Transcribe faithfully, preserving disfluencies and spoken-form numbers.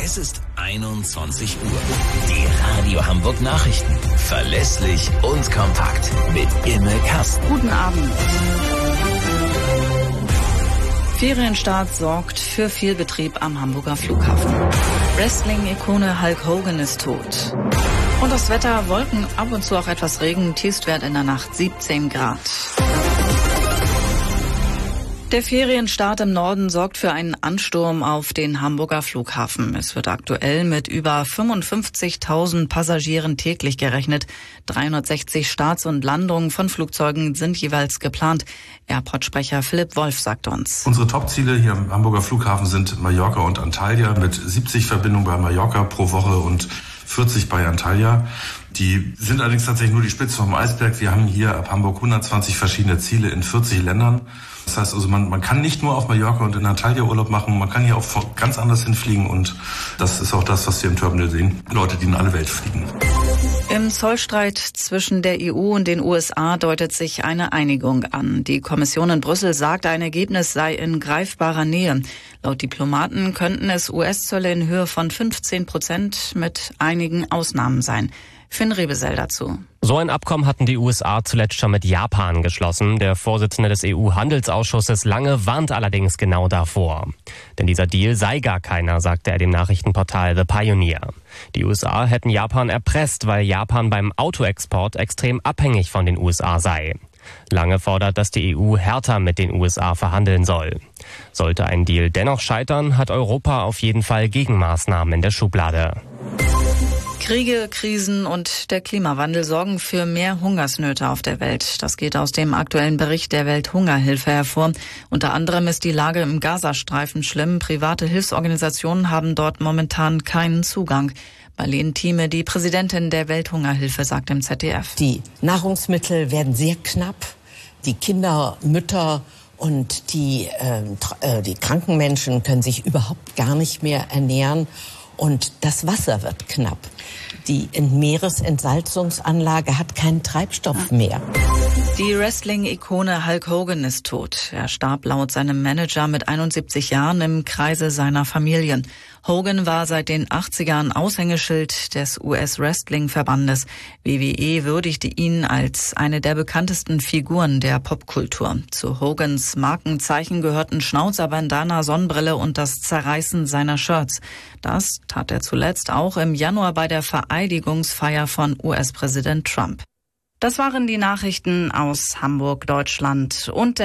Es ist einundzwanzig Uhr. Die Radio Hamburg Nachrichten. Verlässlich und kompakt. Mit Imme Kasten. Guten Abend. Ferienstart sorgt für viel Betrieb am Hamburger Flughafen. Wrestling-Ikone Hulk Hogan ist tot. Und das Wetter, Wolken, ab und zu auch etwas Regen, Tiefstwert in der Nacht siebzehn Grad. Der Ferienstart im Norden sorgt für einen Ansturm auf den Hamburger Flughafen. Es wird aktuell mit über fünfundfünfzigtausend Passagieren täglich gerechnet. dreihundertsechzig Starts und Landungen von Flugzeugen sind jeweils geplant. Airport-Sprecher Philipp Wolf sagt uns. Unsere Topziele hier am Hamburger Flughafen sind Mallorca und Antalya mit siebzig Verbindungen bei Mallorca pro Woche und vierzig bei Antalya. Die sind allerdings tatsächlich nur die Spitze vom Eisberg. Wir haben hier ab Hamburg hundertzwanzig verschiedene Ziele in vierzig Ländern. Das heißt also, man, man kann nicht nur auf Mallorca und in Antalya Urlaub machen, man kann hier auch ganz anders hinfliegen und das ist auch das, was wir im Terminal sehen. Leute, die in alle Welt fliegen. Im Zollstreit zwischen der E U und den U S A deutet sich eine Einigung an. Die Kommission in Brüssel sagt, ein Ergebnis sei in greifbarer Nähe. Laut Diplomaten könnten es U S-Zölle in Höhe von fünfzehn Prozent mit einigen Ausnahmen sein. Finn Rebesell dazu. So ein Abkommen hatten die U S A zuletzt schon mit Japan geschlossen. Der Vorsitzende des E U-Handelsausschusses Lange warnt allerdings genau davor. Denn dieser Deal sei gar keiner, sagte er dem Nachrichtenportal The Pioneer. Die U S A hätten Japan erpresst, weil Japan beim Autoexport extrem abhängig von den U S A sei. Lange fordert, dass die E U härter mit den U S A verhandeln soll. Sollte ein Deal dennoch scheitern, hat Europa auf jeden Fall Gegenmaßnahmen in der Schublade. Kriege, Krisen und der Klimawandel sorgen für mehr Hungersnöte auf der Welt. Das geht aus dem aktuellen Bericht der Welthungerhilfe hervor. Unter anderem ist die Lage im Gazastreifen schlimm. Private Hilfsorganisationen haben dort momentan keinen Zugang. Marlene Thieme, die Präsidentin der Welthungerhilfe, sagt im Z D F. Die Nahrungsmittel werden sehr knapp. Die Kinder, Mütter und die, äh, die kranken Menschen können sich überhaupt gar nicht mehr ernähren. Und das Wasser wird knapp. Die Meeresentsalzungsanlage hat keinen Treibstoff mehr. Die Wrestling-Ikone Hulk Hogan ist tot. Er starb laut seinem Manager mit einundsiebzig Jahren im Kreise seiner Familie. Hogan war seit den achtzigern Aushängeschild des U S-Wrestling-Verbandes. W W E würdigte ihn als eine der bekanntesten Figuren der Popkultur. Zu Hogans Markenzeichen gehörten Schnauzer, Bandana, Sonnenbrille und das Zerreißen seiner Shirts. Das tat er zuletzt auch im Januar bei der Vereidigungsfeier von U S-Präsident Trump. Das waren die Nachrichten aus Hamburg, Deutschland und der